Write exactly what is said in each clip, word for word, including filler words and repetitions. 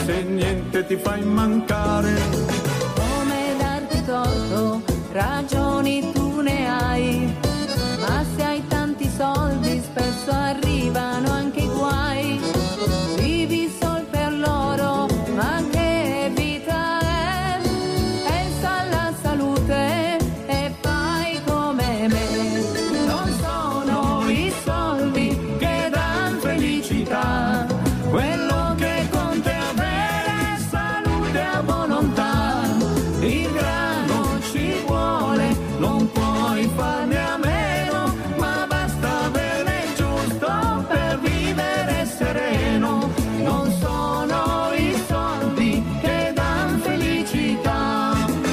se niente ti fai mancare. Come darti torto, ragioni tu ne hai, ma se hai tanti soldi spesso arrivano anche i guai. Vivi sol per loro, ma che vita è? Pensa alla salute e fai come me. Non sono i soldi che dan felicità, quello che conta è avere salute e volontà. Il grano ci vuole, non puoi farne a meno, ma basta averne il giusto per vivere sereno. Non sono i soldi che dan felicità.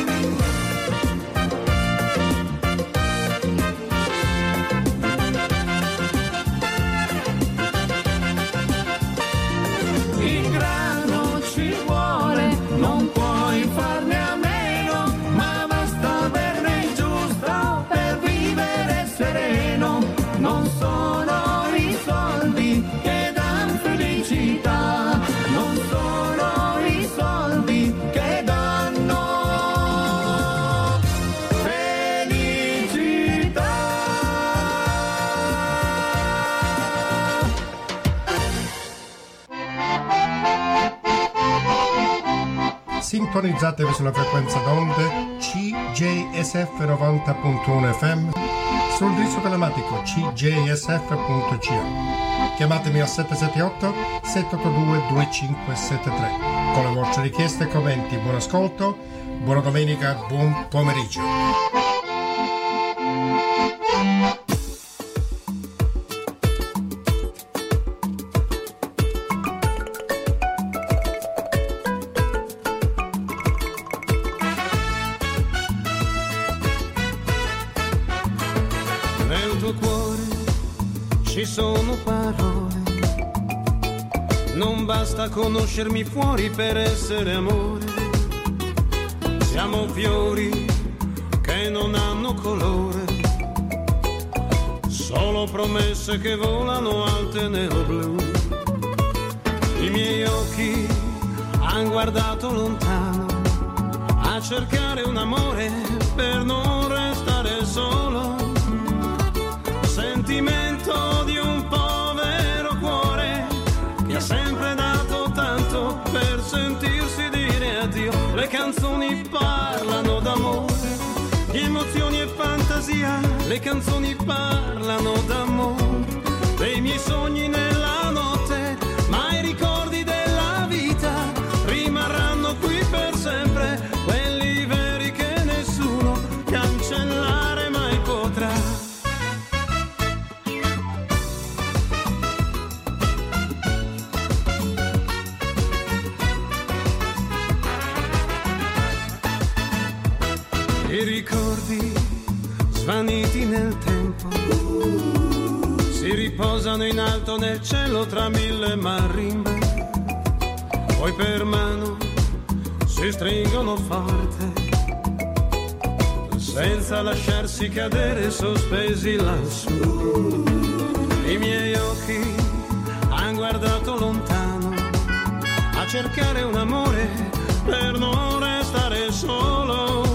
Il grano ci vuole, non puoi farne a meno, ma basta averne il giusto per vivere sereno. Non sono i soldi che dan felicità, non sono i soldi che danno felicità. Sintonizzatevi sulla frequenza d'onde C J S F novanta punto uno F M, sull'indirizzo telematico c j s f punto c a. Chiamatemi al sette sette otto sette otto due due cinque sette tre con le vostre richieste e commenti. Buon ascolto, buona domenica, buon pomeriggio. Nel tuo cuore ci sono parole, non basta conoscermi fuori per essere amore. Siamo fiori che non hanno colore, solo promesse che volano alte nel blu. I miei occhi han guardato lontano a cercare un amore per non restare solo. Sentimento di un povero cuore che ha sempre dato tanto per sentirsi dire addio. Le canzoni parlano d'amore, di emozioni e fantasia. Le canzoni parlano d'amore, dei miei sogni nella notte, ma i ricordi della vita rimarranno qui per sempre, quelli veri che nessuno cancellare mai potrà. I ricordi svaniti nel tempo si riposano in alto nel cielo tra mille marimbe, poi per mano si stringono forte senza lasciarsi cadere sospesi lassù. I miei occhi han guardato lontano a cercare un amore per non restare solo.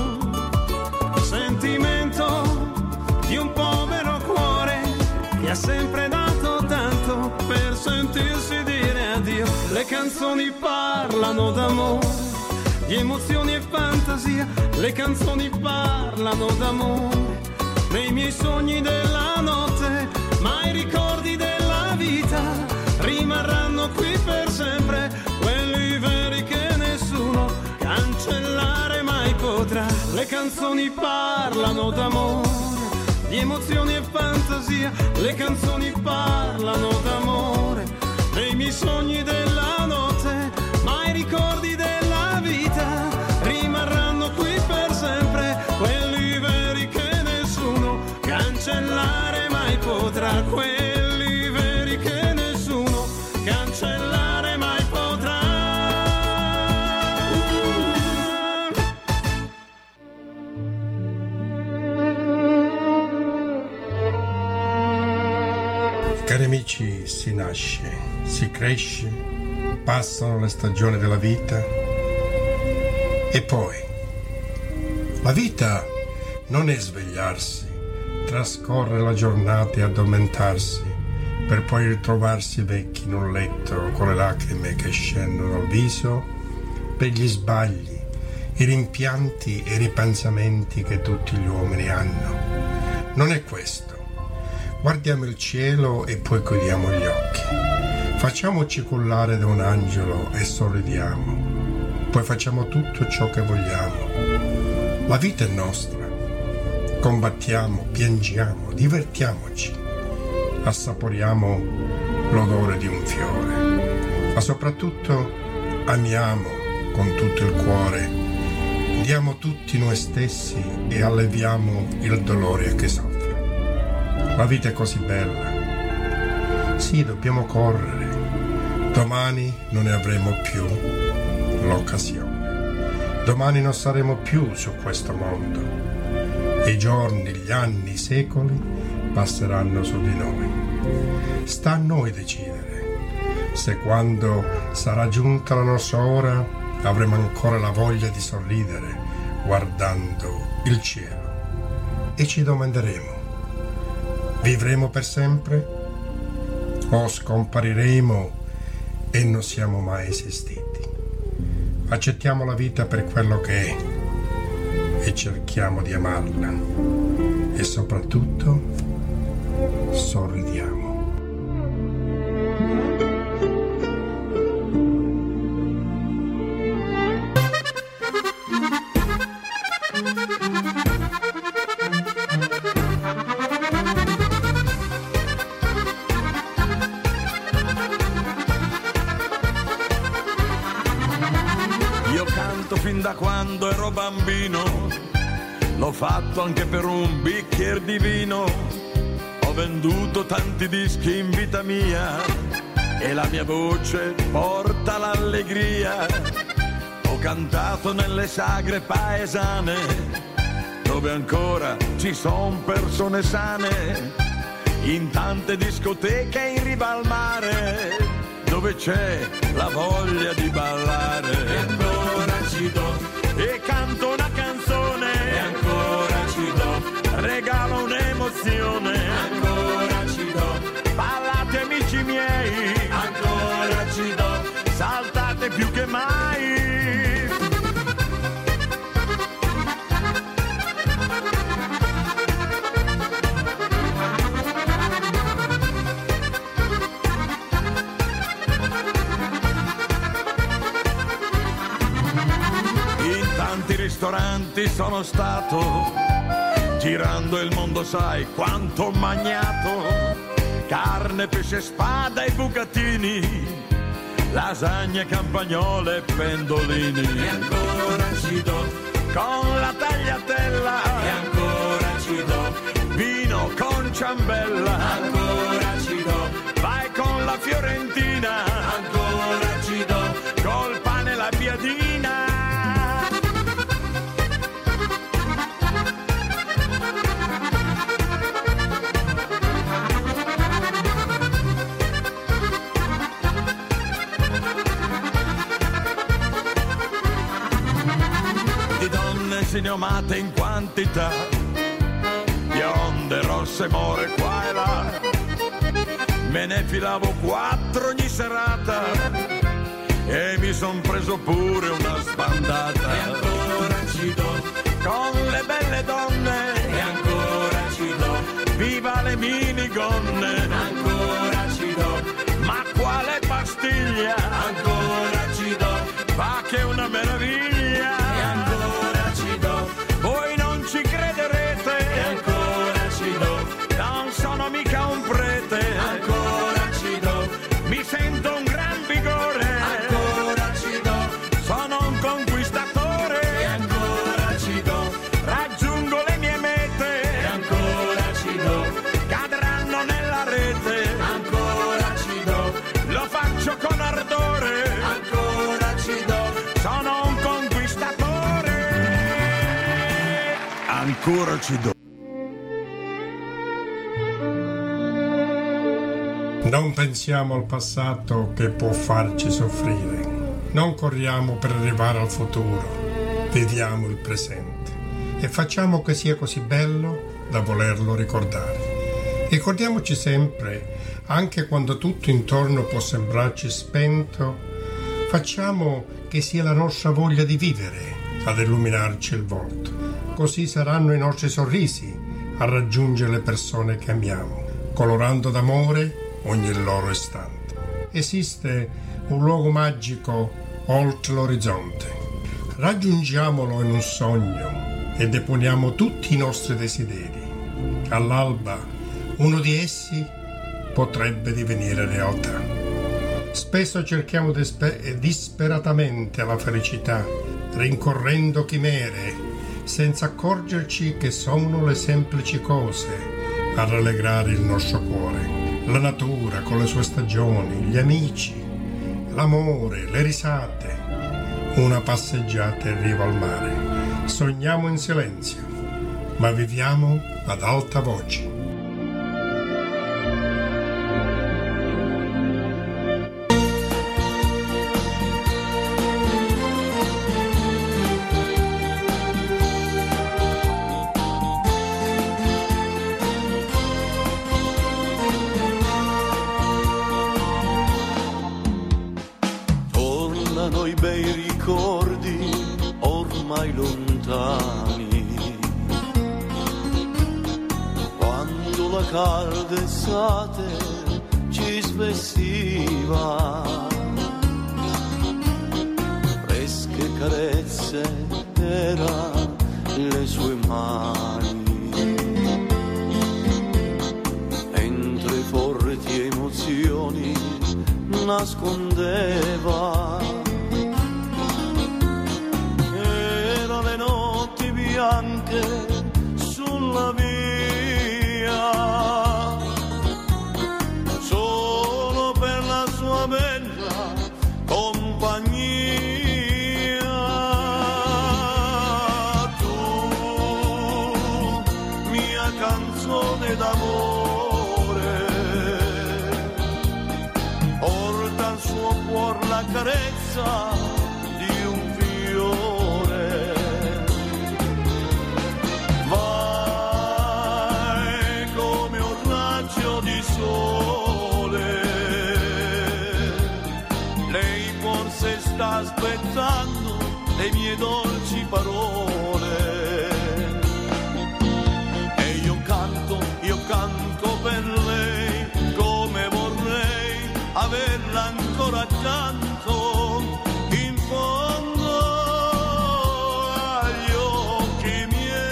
Sentimento di un povero cuore che ha sempre dato tanto per sentirsi dire addio. Le canzoni parlano d'amore, di emozioni e fantasia. Le canzoni parlano d'amore, nei miei sogni della notte, ma i ricordi della vita rimarranno qui per sempre, quelli veri che nessuno cancellare mai potrà. Le canzoni parlano d'amore, di emozioni e fantasia. Le canzoni parlano d'amore, dei miei sogni della notte, ma i ricordi della vita rimarranno qui per sempre, quelli veri che nessuno cancellare mai potrà. Quelli veri che nessuno cancellare mai potrà. Cari amici, si nasce, si cresce passano le stagioni della vita e poi la vita non è svegliarsi, trascorrere la giornata e addormentarsi per poi ritrovarsi vecchi in un letto con le lacrime che scendono dal viso per gli sbagli, i rimpianti e i ripensamenti che tutti gli uomini hanno. Non è questo. Guardiamo il cielo e poi chiudiamo gli occhi. Facciamoci cullare da un angelo e sorridiamo. Poi facciamo tutto ciò che vogliamo. La vita è nostra. Combattiamo, piangiamo, divertiamoci. Assaporiamo l'odore di un fiore. Ma soprattutto amiamo con tutto il cuore. Diamo tutti noi stessi e alleviamo il dolore che soffre. La vita è così bella. Sì, dobbiamo correre. Domani non ne avremo più l'occasione. Domani non saremo più su questo mondo. E i giorni, gli anni, i secoli passeranno su di noi. Sta a noi decidere se quando sarà giunta la nostra ora avremo ancora la voglia di sorridere guardando il cielo. E ci domanderemo: vivremo per sempre o scompariremo e non siamo mai esistiti? Accettiamo la vita per quello che è e cerchiamo di amarla e soprattutto sorridiamo. Da quando ero bambino l'ho fatto anche per un bicchier di vino. Ho venduto tanti dischi in vita mia e la mia voce porta l'allegria. Ho cantato nelle sagre paesane dove ancora ci son persone sane, in tante discoteche in riva al mare dove c'è la voglia di ballare. E ancora ci do e canto una canzone, e ancora ci do, regalo un'emozione, ancora ci do, ballate amici miei, ancora ci do, saltate più che mai. Ristoranti sono stato, girando il mondo sai quanto ho magnato, carne, pesce, spada e bucatini, lasagne, campagnole e pendolini. E ancora ci do, con la tagliatella, e ancora ci do, vino con ciambella, ancora ci do, vai con la fiorentina, ancora ci do, col pane e la piadina. Ne ho amate in quantità, bionde, rosse, more qua e là, me ne filavo quattro ogni serata e mi son preso pure una sbandata. E ancora ci do, con le belle donne, e ancora ci do, viva le minigonne, ancora ci do, ma quale pastiglia, ancora ci do, va che è una meraviglia. Mica un prete, ancora ci do, mi sento un gran vigore, ancora ci do, sono un conquistatore, e ancora ci do, raggiungo le mie mete, e ancora ci do, cadranno nella rete, ancora ci do, lo faccio con ardore, ancora ci do, sono un conquistatore, ancora ci do. Non pensiamo al passato che può farci soffrire. Non corriamo per arrivare al futuro. Viviamo il presente e facciamo che sia così bello da volerlo ricordare. Ricordiamoci sempre, anche quando tutto intorno può sembrarci spento, facciamo che sia la nostra voglia di vivere ad illuminarci il volto. Così saranno i nostri sorrisi a raggiungere le persone che amiamo, colorando d'amore ogni loro istante. Esiste un luogo magico oltre l'orizzonte. Raggiungiamolo in un sogno e deponiamo tutti i nostri desideri. All'alba uno di essi potrebbe divenire realtà. Spesso cerchiamo desper- disperatamente la felicità, rincorrendo chimere, senza accorgerci che sono le semplici cose a rallegrare il nostro cuore. La natura con le sue stagioni, gli amici, l'amore, le risate, una passeggiata in riva al mare. Sogniamo in silenzio, ma viviamo ad alta voce. Calda estate ci svestiva, fresche carezze era le sue mani, mentre forti emozioni nascondeva. Era le notti bianche sulla via, solo per la sua bella compagnia. Tu, mia canzone d'amore, porta al suo cuore la carezza di un fiore. Vai come un raggio di sole, lei forse sta aspettando le mie dolci parole. E io canto, io canto per lei, come vorrei averla ancora accanto, in fondo agli occhi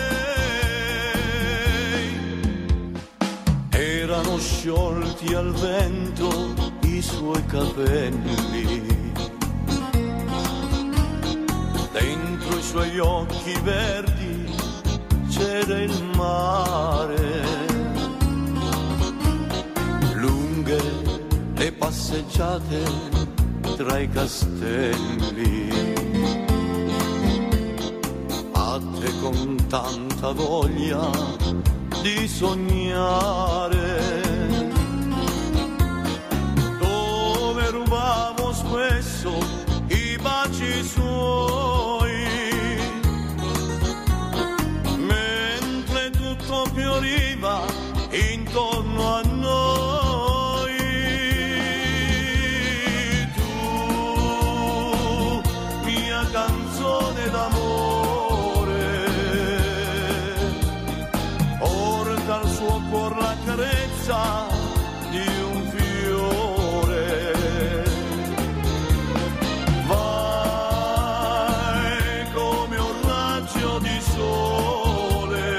miei. Erano sciolti al vento i suoi capelli, dentro i suoi occhi verdi c'era il mare. Lunghe le passeggiate tra i castelli, fatte con tanta voglia di sognare, dove rubavo spesso i baci suoi, mentre tutto fioriva intorno a noi. Tu, mia canzone d'amore, porta al suo cuore la carezza di un fiore. Vai come un raggio di sole,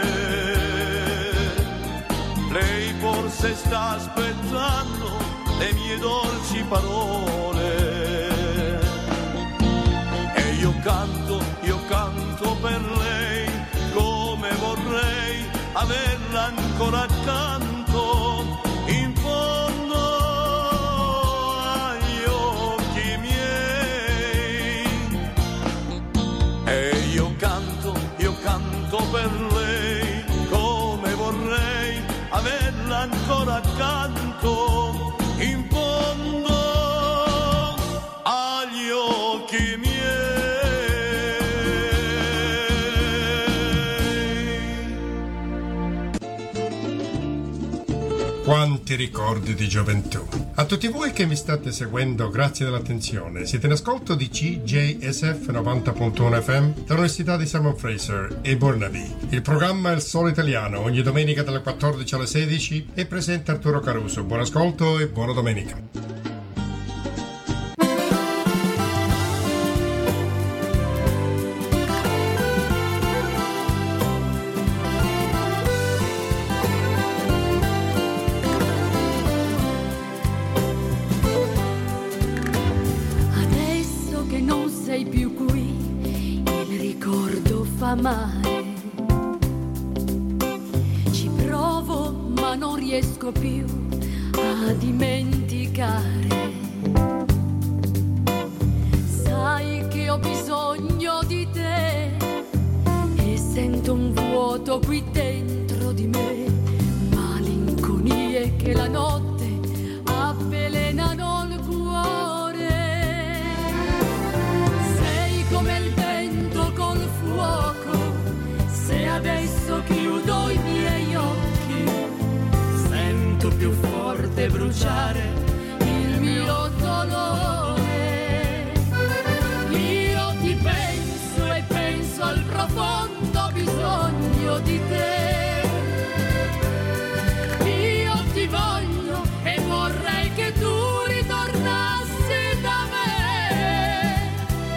lei forse sta aspettando le mie dolci parole. E io canto, io canto per lei, come vorrei averla ancora accanto, in fondo agli occhi miei. E io canto, io canto per lei, come vorrei averla ancora accanto, in Quanti ricordi di gioventù. A tutti voi che mi state seguendo, grazie dell'attenzione. Siete in ascolto di C J S F novanta punto uno F M dall'Università di Simon Fraser e Burnaby. Il programma è Il Solo Italiano, ogni domenica dalle quattordici alle sedici, e presenta Arturo Caruso. Buon ascolto e buona domenica. Male. Ci provo ma non riesco più a dimenticare. Sai che ho bisogno di te e sento un vuoto qui dentro di me, malinconie che la notte avvelenano il cuore. Sei come il vento col fuoco. Se adesso chiudo i miei occhi, sento più forte bruciare il mio dolore. Io ti penso e penso al profondo bisogno di te. Io ti voglio e vorrei che tu ritornassi da me.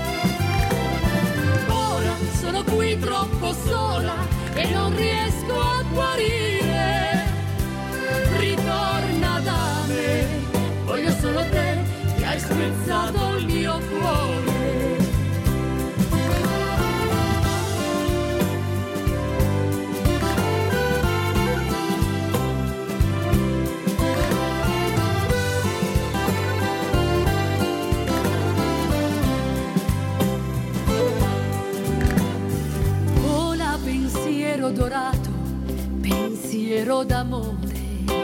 Ora sono qui troppo sola e non riesco a guarire. Ritorna da me, voglio solo te che hai spezzato il mio cuore. Dorato, pensiero d'amore,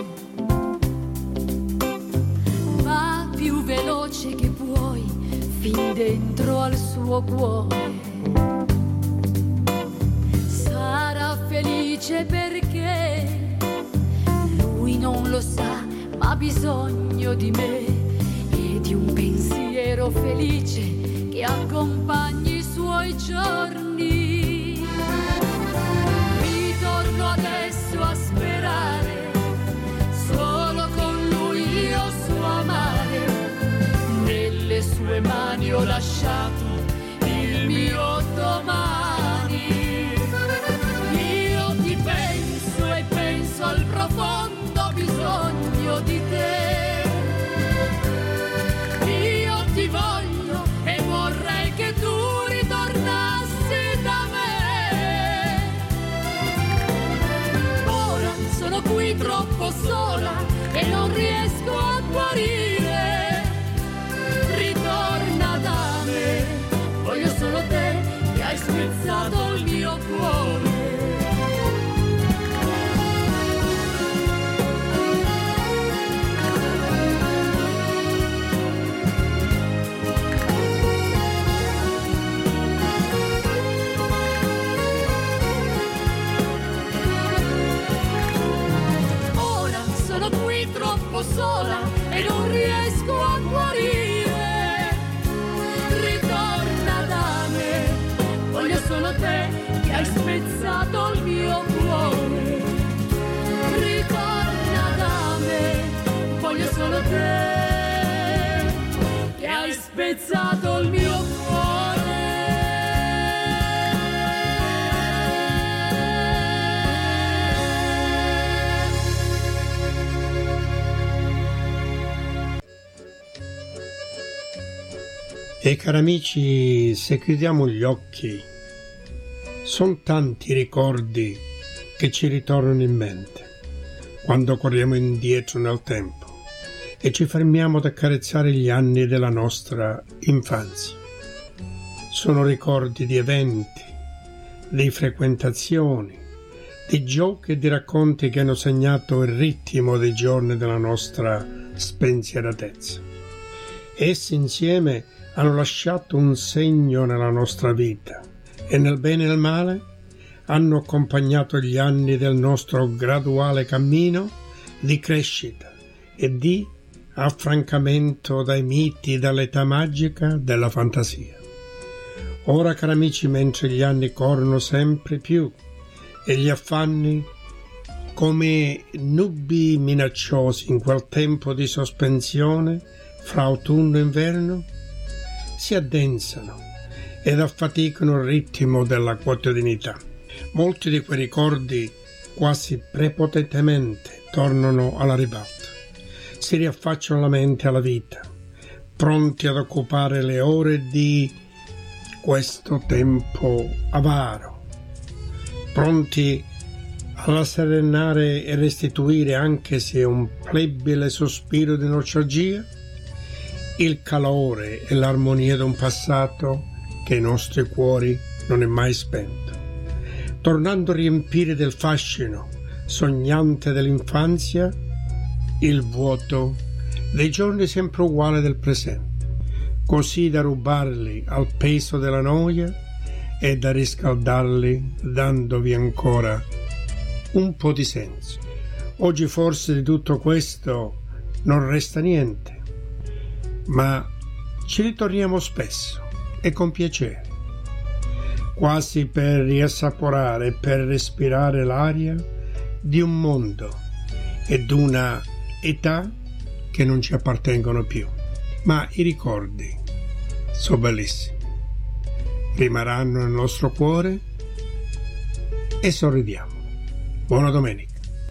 va più veloce che puoi fin dentro al suo cuore. Sarà felice perché lui non lo sa, ma ha bisogno di me e di un pensiero felice che accompagni i suoi giorni. Adesso a sperare, solo con lui io so amare. Nelle sue mani ho lasciato il mio domani. Io ti penso e penso al profondo bisogno di te. Io ti voglio e vorrei che tu ritornassi da me. Sono qui troppo sola e non riesco a guarire. Ritorna da me, voglio solo te che hai spezzato il mio cuore. Sola e non riesco a guarire. Ritorna da me, voglio solo te che hai spezzato il mio cuore. Ritorna da me, voglio solo te che hai spezzato il mio cuore. E cari amici, se chiudiamo gli occhi, sono tanti ricordi che ci ritornano in mente quando corriamo indietro nel tempo e ci fermiamo ad accarezzare gli anni della nostra infanzia. Sono ricordi di eventi, di frequentazioni, di giochi e di racconti che hanno segnato il ritmo dei giorni della nostra spensieratezza. Essi insieme hanno lasciato un segno nella nostra vita e nel bene e nel male hanno accompagnato gli anni del nostro graduale cammino di crescita e di affrancamento dai miti, dall'età magica della fantasia. Ora, cari amici, mentre gli anni corrono sempre più e gli affanni come nubi minacciosi in quel tempo di sospensione fra autunno e inverno si addensano ed affaticano il ritmo della quotidianità. Molti di quei ricordi quasi prepotentemente tornano alla ribalta, si riaffacciano la mente alla vita, pronti ad occupare le ore di questo tempo avaro, pronti a rasserenare e restituire, anche se un flebile sospiro di nostalgia, il calore e l'armonia di un passato che ai nostri cuori non è mai spento, tornando a riempire del fascino sognante dell'infanzia il vuoto dei giorni sempre uguali del presente, così da rubarli al peso della noia e da riscaldarli dandovi ancora un po' di senso. Oggi forse di tutto questo non resta niente, ma ci ritorniamo spesso e con piacere, quasi per riassaporare e per respirare l'aria di un mondo ed una età che non ci appartengono più. Ma i ricordi sono bellissimi, rimarranno nel nostro cuore e sorridiamo. Buona domenica.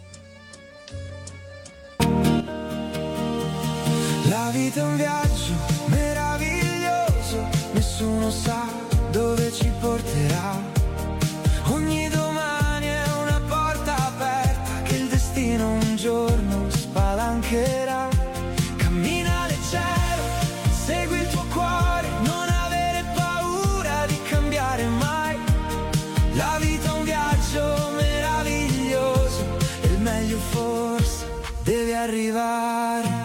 La vita è un viaggio meraviglioso, nessuno sa dove ci porterà. Ogni domani è una porta aperta che il destino un giorno spalancherà. Cammina leggero, segui il tuo cuore, non avere paura di cambiare mai. La vita è un viaggio meraviglioso e il meglio forse deve arrivare.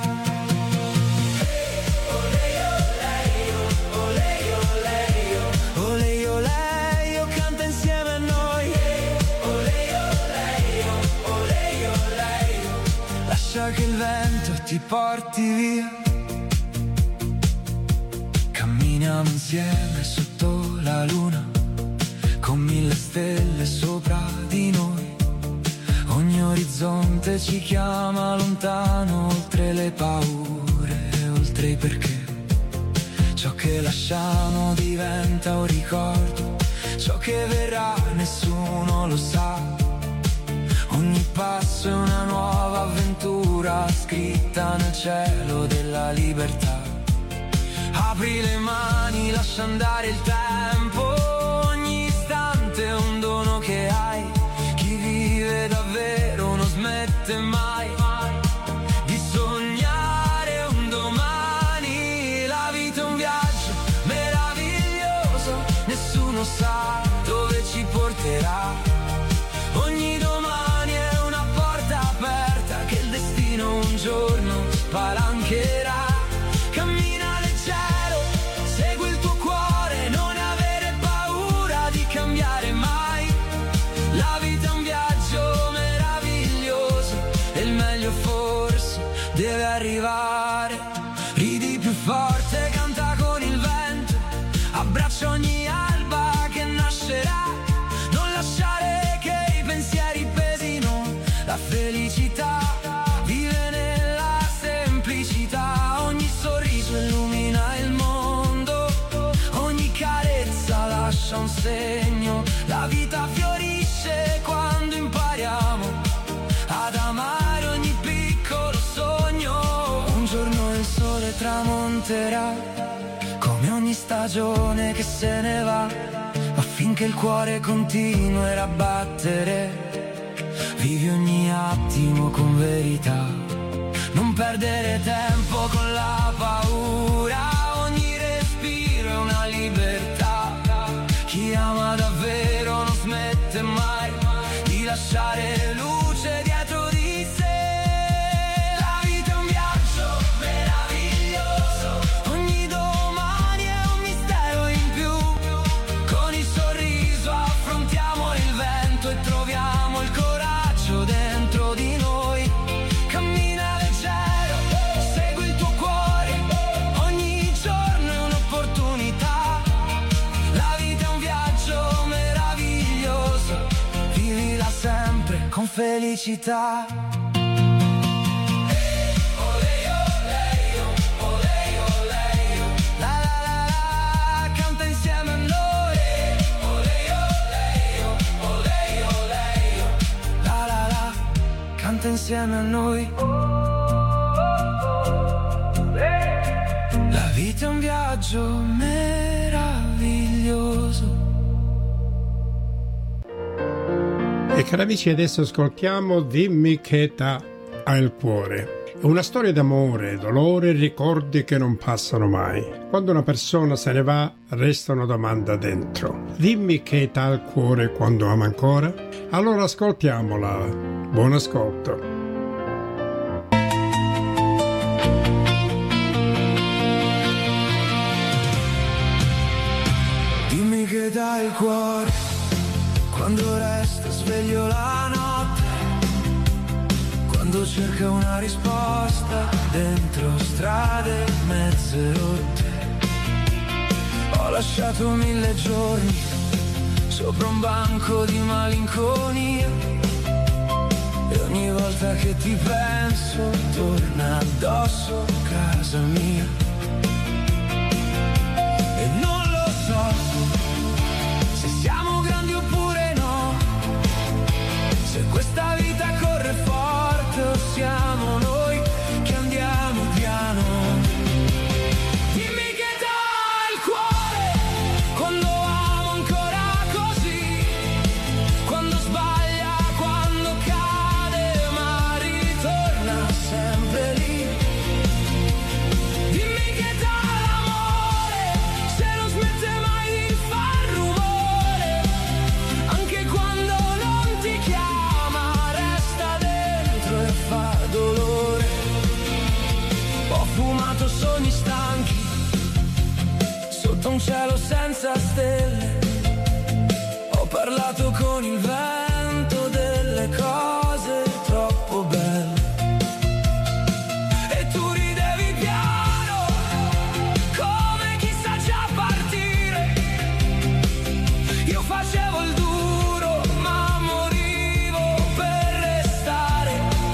Lascia che il vento ti porti via. Camminiamo insieme sotto la luna, con mille stelle sopra di noi. Ogni orizzonte ci chiama lontano, oltre le paure, oltre i perché. Ciò che lasciamo diventa un ricordo, ciò che verrà nessuno lo sa. Ogni passo è una nuova avventura scritta nel cielo della libertà. Apri le mani, lascia andare il tempo, ogni istante è un dono che hai. Chi vive davvero non smette mai di sognare un domani. La vita è un viaggio meraviglioso, nessuno sa dove ci porterà. Ogni domani è una porta aperta che il destino un giorno spalancherà. Cammina leggero, segui il tuo cuore, non avere paura di cambiare mai. La vita è un viaggio meraviglioso e il meglio forse deve arrivare. Ridi più forte, canta con il vento, abbraccia ogni alba che nascerà. Non lasciare che i pensieri pesino, la felicità vive nella semplicità. Ogni sorriso illumina il mondo, ogni carezza lascia un segno. La vita fiorisce quando impariamo ad amare ogni piccolo sogno. Un giorno il sole tramonterà, come ogni stagione che se ne va, affinché il cuore continuerà a battere. Vivi ogni attimo con verità, non perdere tempo con la paura. Ogni respiro è una libertà, chi ama davvero non smette mai di lasciare luce dietro di sé. La vita è un viaggio meraviglioso, ogni domani è un mistero in più. Con il sorriso affrontiamo il vento e troviamo il coraggio dentro di noi. Cammina felicità. Canta insieme a noi. La vita è un viaggio meraviglioso. E cari amici, adesso ascoltiamo Dimmi che età ha il cuore. È una storia d'amore, dolore e ricordi che non passano mai. Quando una persona se ne va, resta una domanda dentro. Dimmi che età ha il cuore quando ama ancora? Allora ascoltiamola. Buon ascolto. Dimmi che dai il cuore quando resta sveglio la notte, quando cerca una risposta dentro strade mezze rotte. Ho lasciato mille giorni sopra un banco di malinconia, e ogni volta che ti penso torna addosso casa mia. E non lo so se siamo grandi oppure no, se questa vita corre forte o siamo noi che andiamo piano. Dimmi che dai il cuore quando amo ancora così, quando sbaglia, quando cade, ma ritorna sempre lì. Dimmi che dà l'amore se non smette mai di far rumore, anche quando non ti chiama resta dentro e fa dolore. Ho fumato sogni stanchi sotto un cielo senza stelle, ho parlato con il vento delle cose troppo belle, e tu ridevi piano come chi sa già partire. Io facevo il duro ma morivo per restare,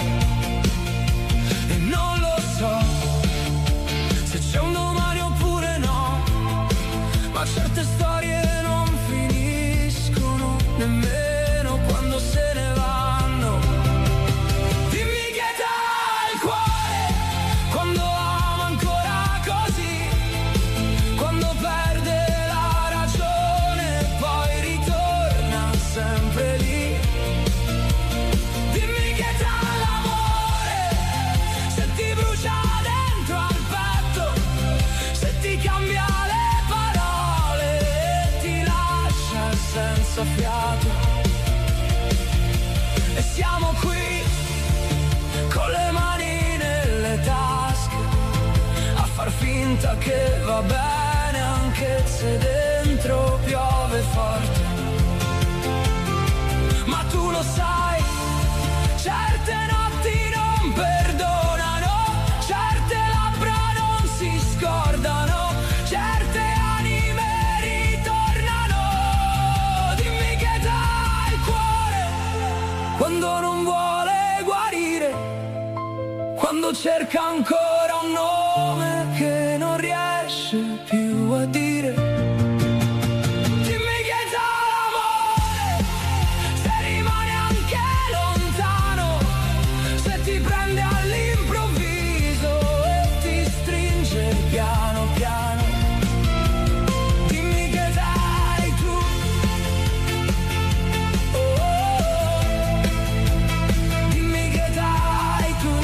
e non lo so se c'è un domani oppure no, ma certe storie non finiscono nemmeno quando se ne vanno. Dimmi che dai il cuore quando ama ancora così, quando perde la ragione e poi ritorna sempre lì. Dimmi che dà l'amore se ti brucia dentro al petto, se ti cambia le parole e ti lascia senza fiato. E siamo qui con le mani nelle tasche a far finta che va bene anche se dentro piove forte. Ma tu lo sai, certe notti non perdonano, certe labbra non si scordano, certe anime ritornano. Dimmi che dai il cuore quando non vuole guarire, quando cerca ancora un nome che non riesce più a dire. Dimmi che dà l'amore se rimane anche lontano, se ti prende all'improvviso e ti stringe piano piano. Dimmi che dai tu, oh, oh, oh. Dimmi che dai tu.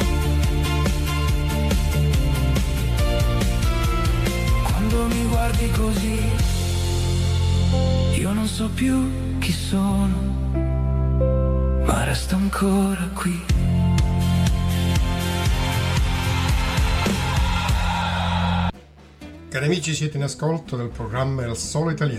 Quando mi guardi così, io non so più chi sono, ma resto ancora qui. Cari amici, siete in ascolto del programma Il Solo Italiano.